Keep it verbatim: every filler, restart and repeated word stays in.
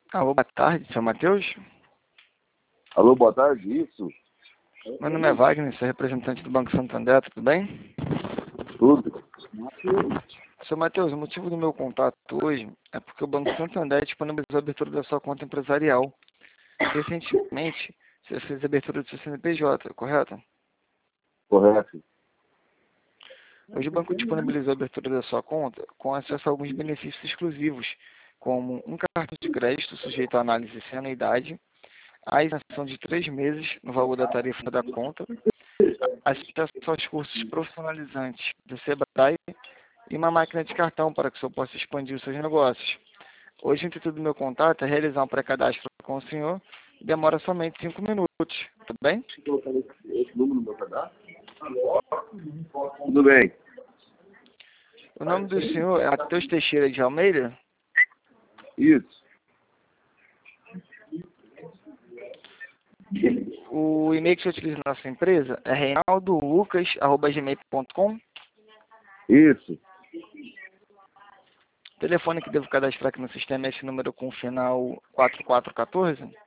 Alô, boa tarde, seu Matheus. Alô, boa tarde, isso? Meu nome é Wagner, sou representante do Banco Santander, tudo bem? Tudo. Seu Matheus, o motivo do meu contato hoje é porque o Banco Santander disponibilizou a abertura da sua conta empresarial. Recentemente, você fez a abertura do seu C N P J, correto? Correto. Hoje o banco disponibilizou a abertura da sua conta com acesso a alguns benefícios exclusivos, como um cartão de crédito sujeito à análise sem anuidade, a isenção de três meses no valor da tarifa da conta, acesso aos cursos profissionalizantes do Sebrae e uma máquina de cartão para que o senhor possa expandir os seus negócios. Hoje, o intuito do meu contato é realizar um pré-cadastro com o senhor, demora somente cinco minutos, tudo bem? Esse número no meu cadastro? Tudo bem. O nome do senhor é Matheus Teixeira de Almeida? Isso. O e-mail que você utiliza na nossa empresa é reinaldo lucas arroba gmail ponto com. Isso. O telefone que devo cadastrar aqui no sistema é esse número com o final quatro quatro um quatro.